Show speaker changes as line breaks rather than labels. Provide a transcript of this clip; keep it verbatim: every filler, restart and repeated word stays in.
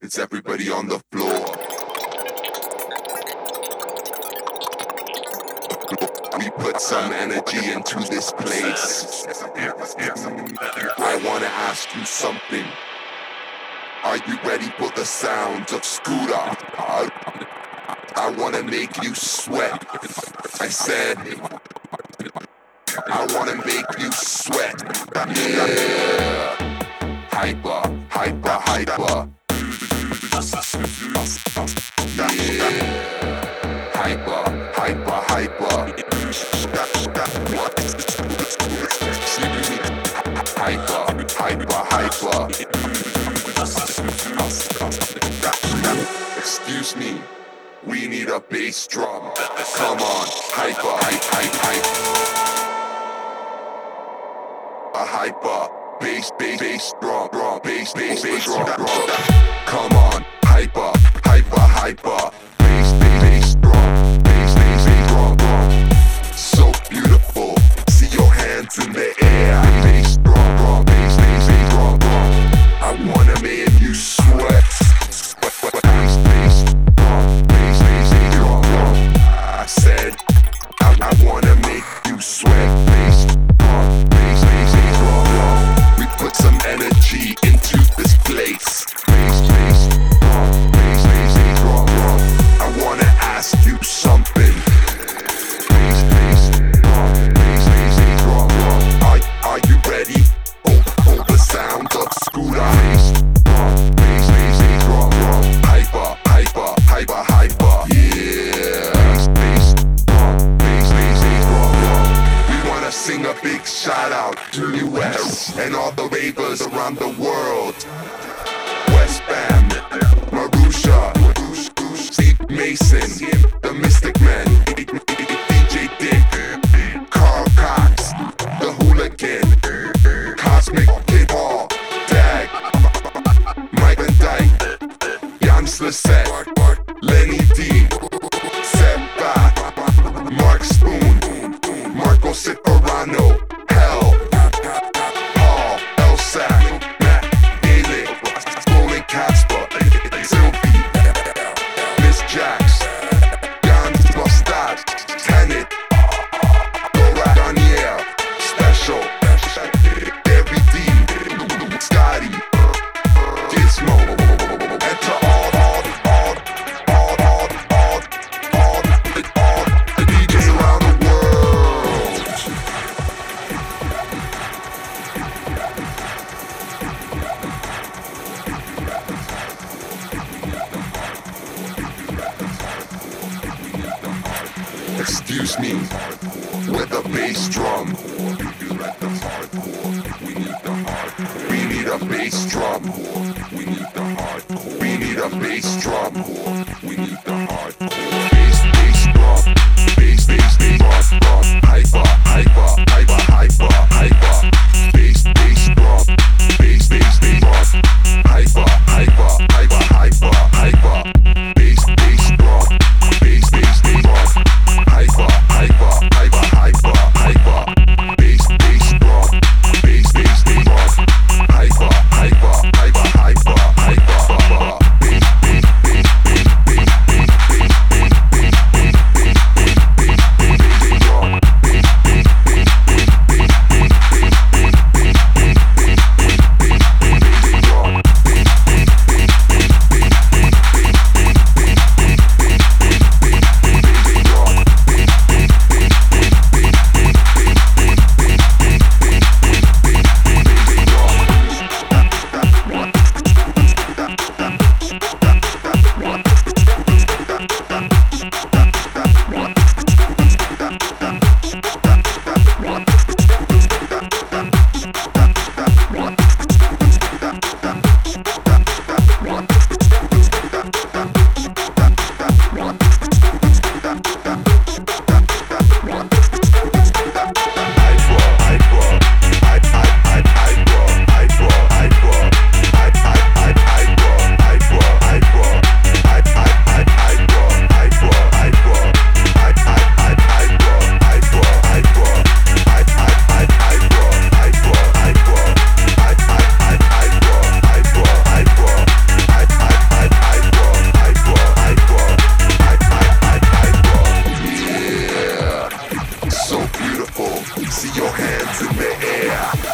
It's everybody on the floor. We put some energy into this place. I wanna ask you something. Are you ready for the sounds of Scooter? I, I wanna make you sweat. I said, I wanna make you sweat. Yeah. Hyper, hyper, hyper. Yeah. Hyper, hyper, hyper. Hyper, hyper, hyper. Excuse me, we need a bass drum. Come on, hyper, hype, hype, hype. A hyper, bass, bass, bass, drum, drum, bass, bass, bass, drum, drum. Come on, hyper, hyper, hyper. Bass, bass, bass, drum, bass, bass, bass, drum, drum. So beautiful, see your hands in the air. Bass, drum, drum, bass, bass, bass, drum, drum. I wanna make you sweat. Bass, bass, drum, bass, bass, bass, drum, drum. I said, I, I wanna make you sweat. Bass, drum, bass, bass, bass, drum, drum. We put some energy into this place. Bass, bass, drum, bass, bass, bass, drum, drum. I wanna ask you something. Bass, bass, drum, bass, bass, bass, drum, drum. Are, are you ready? Oh, oh, the sound of Scooter. Bass, drum, bass, bass, bass, drum, drum. Hyper, hyper, hyper, hyper. Yeah. Bass, bass, drum, bass, bass, bass, drum, drum. We wanna sing a big shout out to U S and all the ravers around the world. West Bam, Marusha, Steve Mason, the Mystic Man, D J Dick, Carl Cox, the Hooligan, Cosmic Kid Hall, Dag, Mike Van Dyke, Jan Slissette, Lenny D, Seppa, Mark Spoon, Marco Ciparano, Hell, Paul, Elsack, Matt Gaelic, Rolling Casper, Sylvie, Miss Jax, Jan Mustad, Tenet, Dora Danielle, Special, Every D, Scotty, Gizmo, and to all, all, all, all, all, all, all, all the D Js around the world. Excuse me, with a bass drum. We need a bass drum. We need the hardcore. We need a bass drum. We need the hardcore. Bass, bass drum. Bass, bass, bass, drum, drum. Hyper, hyper, hyper, hyper, hyper. Bass, bass drum. Bass, bass, bass, drum. Hyper, hyper, hyper, hyper, hyper. Bass, bass drum. Bass, bass, bass, drum. Hyper, hyper, hyper, hyper, hyper. Bass, bass drum. Bass, bass, bass, drum. Hyper, hyper, hyper, hyper, hyper. Bass, bass, bass, bass, your hands in the air.